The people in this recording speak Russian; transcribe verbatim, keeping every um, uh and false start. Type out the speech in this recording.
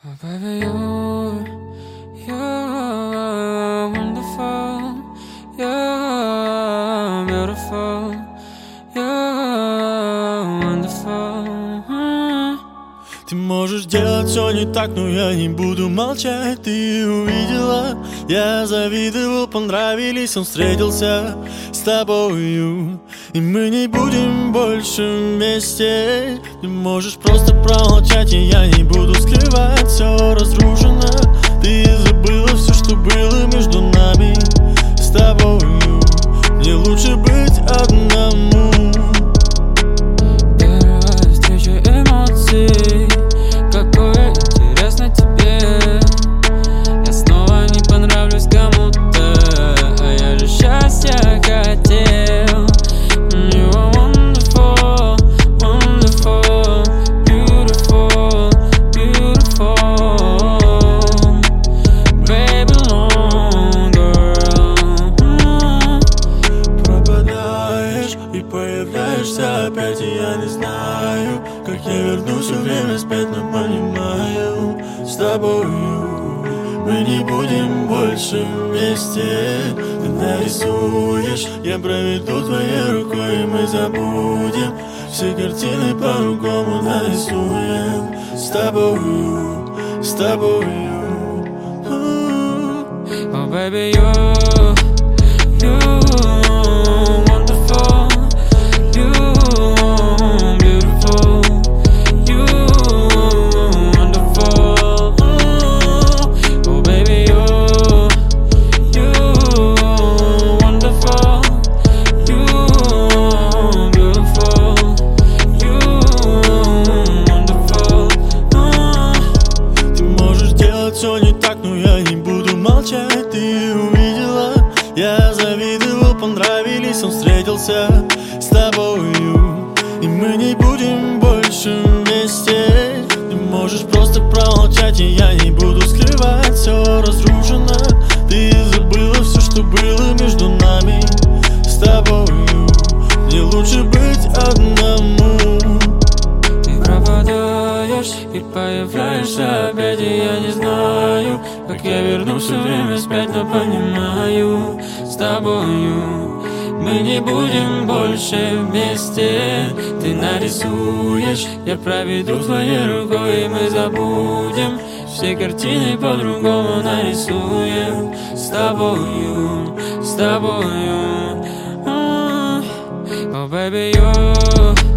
Oh baby, you're, you're wonderful, you're beautiful, you're wonderful. Ты можешь делать все не так, но я не буду молчать. Ты увидела, я завидовал, понравились, он встретился с тобою. И мы не будем больше вместе. Ты можешь просто промолчать, и я не буду скрывать. Все разрушено, ты забыла все, что было между нами. С тобою мне лучше быть одному. Первая встреча эмоций, какое интересно тебе. Я снова не понравлюсь кому-то, а я же счастья хотел. You are wonderful, wonderful, beautiful, beautiful. Baby, long girl. Пропадаешь и появляешься опять, и я не знаю, как я вернусь все время спать, но понимаю, с тобою мы не будем больше вместе. Ты нарисуешь, я проведу твоей рукой, и мы забудем все картины, по-другому нарисуем. С тобою, с тобою. Oh baby, you're, you're wonderful, you're beautiful, you're wonderful. Oh baby, you're, you're wonderful, you're beautiful, you're wonderful. Ты можешь делать все не так, но я не буду молчать. Ты увидела, я завидовал, понравились, он встретился с тобою. И мы не будем больше вместе. Ты можешь просто промолчать, и я не буду скрывать. Все разрушено, ты забыла все, что было между нами. С тобою мне лучше быть одному. Ты пропадаешь и появляешься опять, и я не знаю, как я вернусь все время спать, но понимаю, с тобою мы не будем больше вместе. Ты нарисуешь, я проведу твоей рукой, и мы забудем все картины, по-другому нарисуем. С тобою, с тобою. Oh baby, you're